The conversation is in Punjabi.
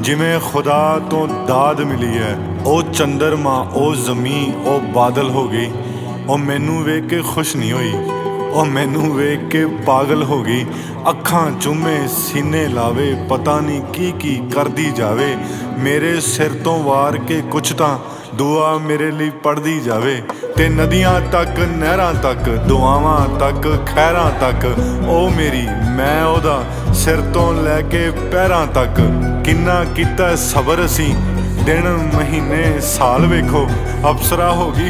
ਜਿਵੇਂ ਖੁਦਾ ਤੋਂ ਦਾਦ ਮਿਲੀ ਹੈ। ਉਹ ਚੰਦਰਮਾ, ਉਹ ਜ਼ਮੀਨ, ਉਹ ਬਾਦਲ ਹੋ ਗਈ। ਉਹ ਮੈਨੂੰ ਵੇਖ ਕੇ ਖੁਸ਼ ਨਹੀਂ ਹੋਈ, ਉਹ ਮੈਨੂੰ ਵੇਖ ਕੇ ਪਾਗਲ ਹੋ ਗਈ। ਅੱਖਾਂ ਚੁੰਮੇ, ਸੀਨੇ ਲਾਵੇ, ਪਤਾ ਨਹੀਂ ਕੀ ਕੀ ਕਰਦੀ ਜਾਵੇ। ਮੇਰੇ ਸਿਰ ਤੋਂ ਵਾਰ ਕੇ ਕੁਛ ਤਾਂ ਦੁਆ ਮੇਰੇ ਲਈ ਪੜ੍ਹਦੀ ਜਾਵੇ। ਤੇ ਨਦੀਆਂ ਤੱਕ, ਨਹਿਰਾਂ ਤੱਕ, ਦੁਆਵਾਂ ਤੱਕ, ਖੈਰਾਂ ਤੱਕ ਉਹ ਮੇਰੀ, ਮੈਂ ਉਹਦਾ, ਸਿਰ ਤੋਂ ਲੈ ਕੇ ਪੈਰਾਂ ਤੱਕ। ਕਿੰਨਾ ਕੀਤਾ ਸਬਰ ਅਸੀਂ, ਦਿਨ ਮਹੀਨੇ ਸਾਲ ਵੇਖੋ। ਅਪਸਰਾ ਹੋ ਗਈ